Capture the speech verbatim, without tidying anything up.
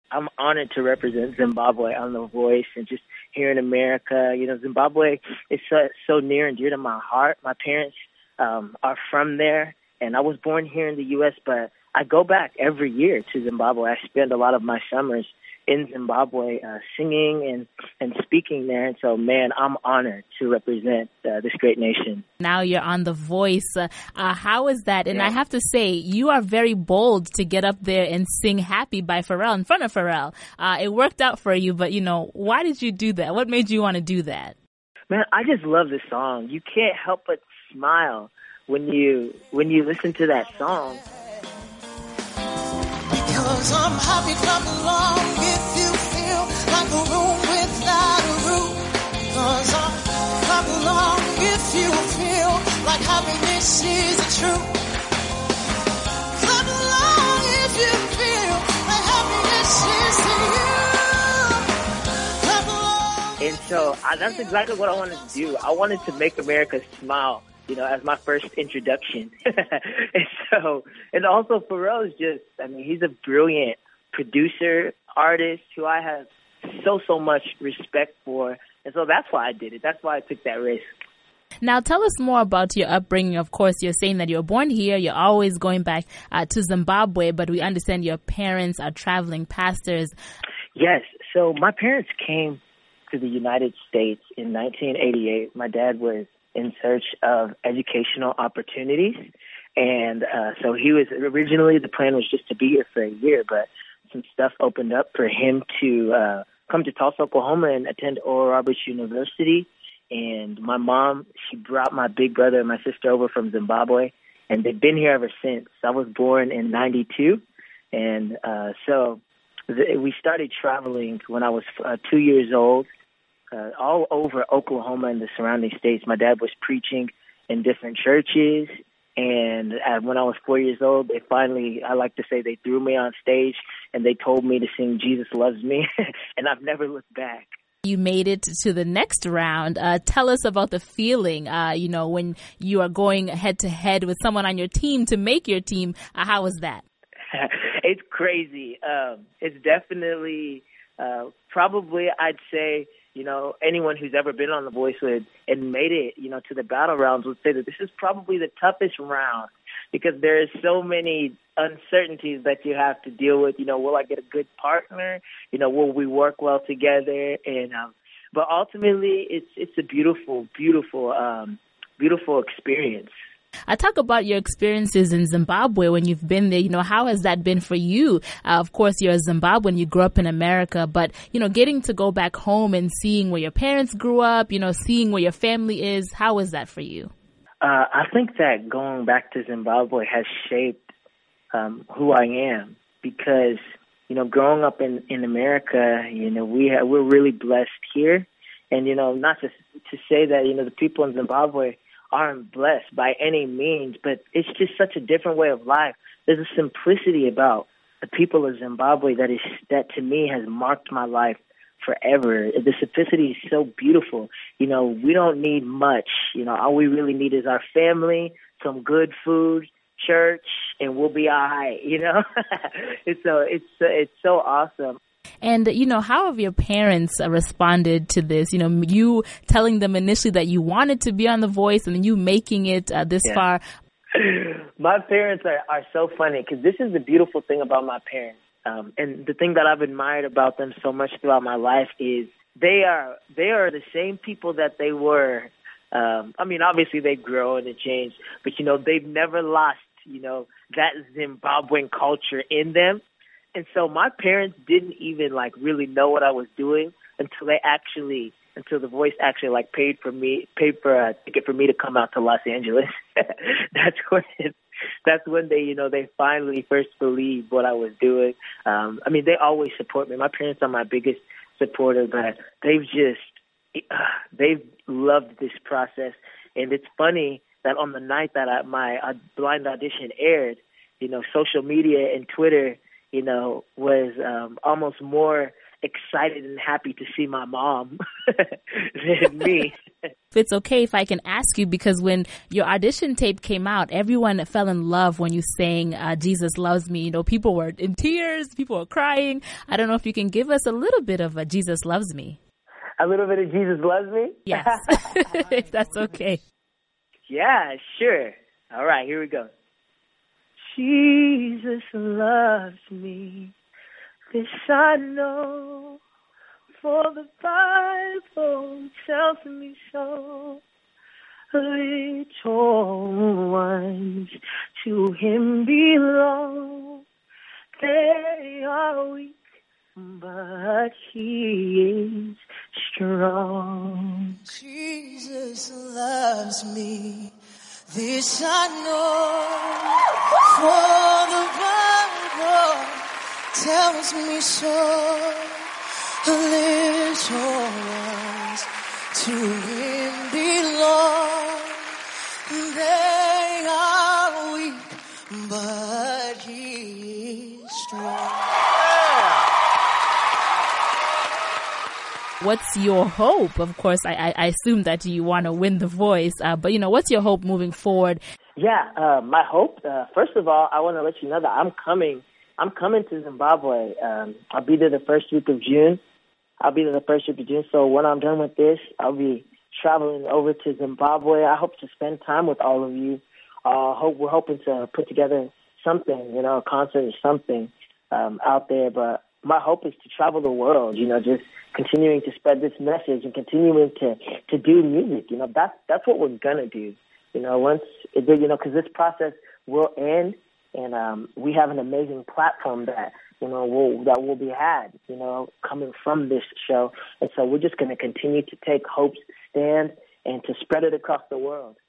I'm honored to represent Zimbabwe on The Voice and just here in America. You know, Zimbabwe is so, so near and dear to my heart. My parents um, are from there, and I was born here in the U S, but I go back every year to Zimbabwe. I spend a lot of my summers in Zimbabwe uh, singing and, and speaking there. And so, man, I'm honored to represent uh, this great nation. Now you're on The Voice. Uh, uh, how is that? And yeah. I have to say, you are very bold to get up there and sing Happy by Pharrell in front of Pharrell. Uh, it worked out for you, but, you know, why did you do that? What made you want to do that? Man, I just love this song. You can't help but smile when you when you listen to that song. Because I'm happy, clap along if you feel like a room without a roof. Because I'm clap along if you feel like happiness is the truth. Clap along if you feel like happiness is to you. Clap along. And so I, that's exactly what I wanted to do. I wanted to make America smile, you know, as my first introduction. and so, and also Pharrell is just, I mean, he's a brilliant producer, artist who I have so, so much respect for. And so that's why I did it. That's why I took that risk. Now, tell us more about your upbringing. Of course, you're saying that you were born here. You're always going back uh, to Zimbabwe, but we understand your parents are traveling pastors. Yes. So my parents came to the United States in nineteen eighty-eight. My dad was in search of educational opportunities. And uh, so he was, originally the plan was just to be here for a year, but some stuff opened up for him to uh, come to Tulsa, Oklahoma and attend Oral Roberts University. And my mom, she brought my big brother and my sister over from Zimbabwe, and they've been here ever since. I was born in ninety-two, and uh, so th- we started traveling when I was uh, two years old. Uh, all over Oklahoma and the surrounding states. My dad was preaching in different churches, and uh, when I was four years old, they finally, I like to say, they threw me on stage, and they told me to sing Jesus Loves Me, and I've never looked back. You made it to the next round. Uh, tell us about the feeling, uh, you know, when you are going head-to-head with someone on your team to make your team. Uh, how was that? It's crazy. Um, it's definitely, uh, probably, I'd say, you know, anyone who's ever been on The Voice with and made it, you know, to the battle rounds would say that this is probably the toughest round because there is so many uncertainties that you have to deal with. You know, will I get a good partner? You know, will we work well together? And um, but ultimately, it's it's a beautiful, beautiful, um, beautiful experience. I talk about your experiences in Zimbabwe when you've been there. You know, how has that been for you? Uh, of course, you're a Zimbabwean, you grew up in America, but, you know, getting to go back home and seeing where your parents grew up, you know, seeing where your family is, how was that for you? Uh, I think that going back to Zimbabwe has shaped um, who I am because, you know, growing up in, in America, you know, we ha- we're really blessed here. And, you know, not to, to say that, you know, the people in Zimbabwe aren't blessed by any means, but it's just such a different way of life. There's a simplicity about the people of Zimbabwe that is that to me has marked my life forever. The simplicity is so beautiful. You know, we don't need much. You know, all we really need is our family, some good food, church, and we'll be all right. You know, it's so it's it's so awesome. And, you know, how have your parents uh, responded to this? You know, you telling them initially that you wanted to be on The Voice and then you making it uh, this yeah. far. My parents are, are so funny because this is the beautiful thing about my parents. Um, and the thing that I've admired about them so much throughout my life is they are they are the same people that they were. Um, I mean, obviously they've grown and changed, but, you know, they've never lost, you know, that Zimbabwean culture in them. And so my parents didn't even, like, really know what I was doing until they actually, until The Voice actually, like, paid for me, paid for a ticket for me to come out to Los Angeles. That's when, that's when they, you know, they finally first believed what I was doing. Um, I mean, they always support me. My parents are my biggest supporters, but they've just, uh, they've loved this process. And it's funny that on the night that I, my uh, blind audition aired, you know, social media and Twitter, you know, was um, almost more excited and happy to see my mom than me. If it's okay if I can ask you, because when your audition tape came out, everyone fell in love when you sang uh, Jesus Loves Me. You know, people were in tears, people were crying. I don't know if you can give us a little bit of a Jesus Loves Me. A little bit of Jesus Loves Me? Yes, if that's okay. Yeah, sure. All right, here we go. Jesus loves me, this I know, for the Bible tells me so. Little ones to him belong. They are weak, but he is strong. Jesus loves me, this I know, for the Bible tells me so. Little ones to him belong. They are weak, but he is strong. What's your hope? Of course, I, I, I assume that you want to win The Voice, uh, but, you know, what's your hope moving forward? Yeah, uh, my hope, uh, first of all, I want to let you know that I'm coming. I'm coming to Zimbabwe. Um, I'll be there the first week of June. I'll be there the first week of June. So when I'm done with this, I'll be traveling over to Zimbabwe. I hope to spend time with all of you. Uh, hope we're hoping to put together something, you know, a concert or something um, out there. But my hope is to travel the world, you know, just continuing to spread this message and continuing to, to do music. You know, that's, that's what we're going to do. You know, once, it, you know, because this process will end, and um, we have an amazing platform that, you know, will, that will be had, you know, coming from this show. And so we're just going to continue to take Hope's stand and to spread it across the world.